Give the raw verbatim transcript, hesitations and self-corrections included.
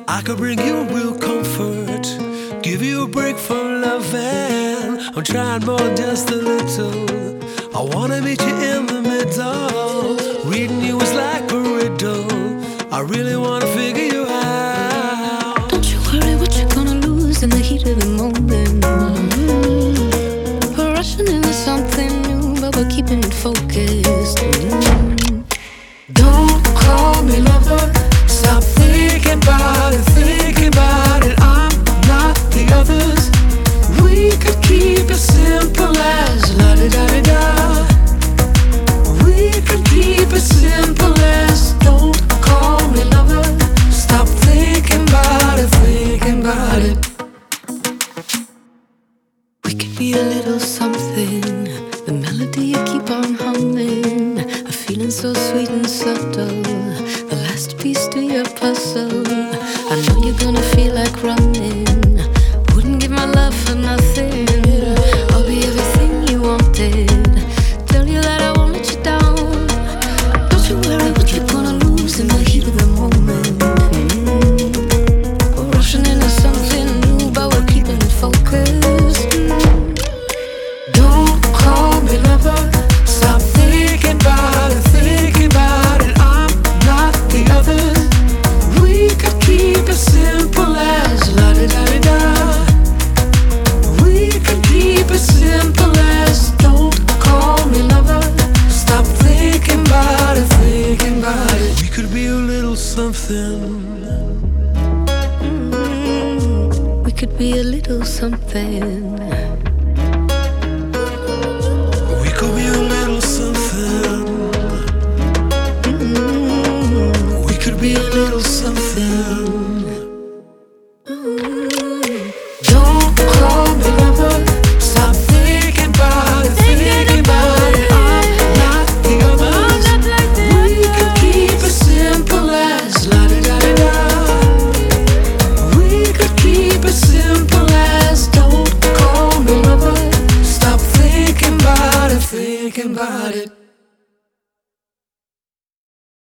I could bring you real comfort, give you a break from loving. I'm trying more than just a little. I wanna meet you in the middle. Reading you is like a riddle. I really wanna figure you out. Don't you worry what you're gonna lose in the heat of the moment. Mm-hmm. We're rushing into something new, but we're keeping it focused. Mm-hmm. Don't call me lover. Stop thinking about it, thinking about it. I'm not the others. We could keep it simple as la-di-da-di-da. We could keep it simple as don't call me lover. Stop thinking about it, thinking about it. We could be a little something, the melody you keep on humming, a feeling so sweet and subtle, the last piece to your puzzle. I know you're gonna feel like running, wouldn't give my love for nothing. I'll be everything you wanted, tell you that I won't let you down. Don't you worry what you're gonna lose in the heat of the moment. Mm-hmm. We're rushing into something new, but we're keeping it focused. Mm-hmm. Don't call me lover. Stop thinking about it, thinking about it. I'm not the others. We could keep it simple as la-di-da-di-da. We could keep it simple as don't call me lover. Stop thinking about it, thinking about it. We could be a little something. Mm-hmm. We could be a little something. We could be a little something. Mm-hmm. We could be a little something. Mm-hmm. Don't call me lover. Stop thinking about it, thinking about it. I'm not the others. We could keep it simple as la-di-da-di-da. We could keep it simple as don't call me lover. Stop thinking about it, thinking about it.